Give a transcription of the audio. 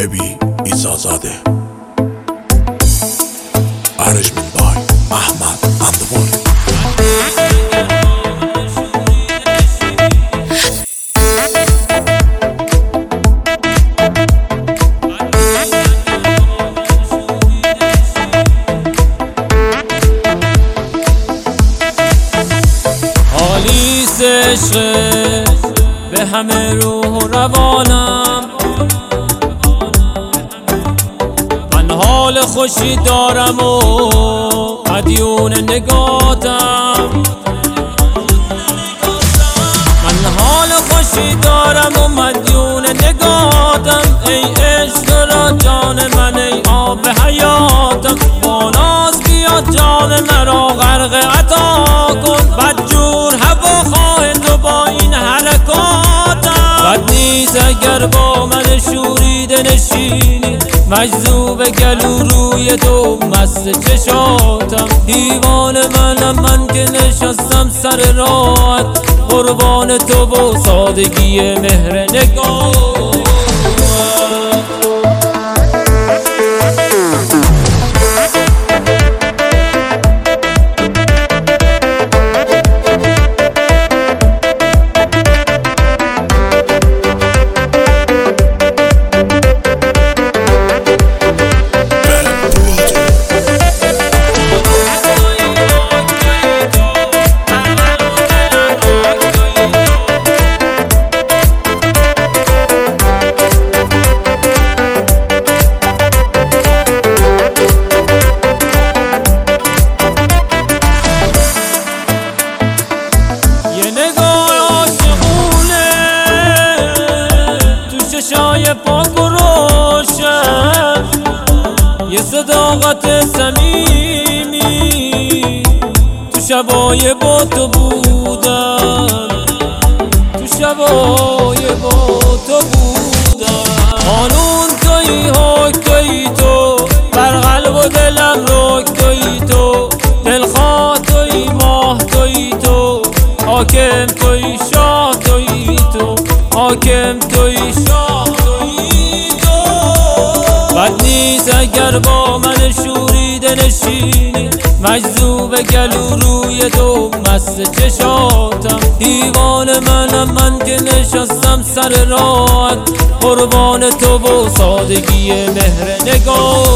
ابی ایزازاده Arrangement by Ahmad Andaboli. حالیست عشق به همه روح و روانم، من حال خوشی دارم و مدیون نگاتم. من حال خوشی دارم و مدیون نگاتم. ای عشق را جان من، ای آب حیاتم، با ناز بیا جان مرا غرق عطا کن. بدجور هواخواه تو با این حرکاتم. بد نیست اگر با من شوریده نشینی، مجذوب گلو روی تو مست چشاتم. دیوان منم من که نشستم سر راحت، قربان تو و سادگی مهر نگاه. چشای پاک و روشن، یه صداقت صمیمی، تو شبای با تو بودم، تو شبای با تو بودم. قانون تویی، حک تویی تو، بر قلب و دلم رک تویی تو، دلخواه تویی، ماه تویی تو، حاکم تویی، شاه تویی تو، حاکم تویی، شاه تویی تو. بد نیست اگر با من شوریده نشینی، مجذوب گلو روی تو مست چشاتم. دیوان منم من که نشستم سر راحت، قربان تو و سادگی مهر نگاه.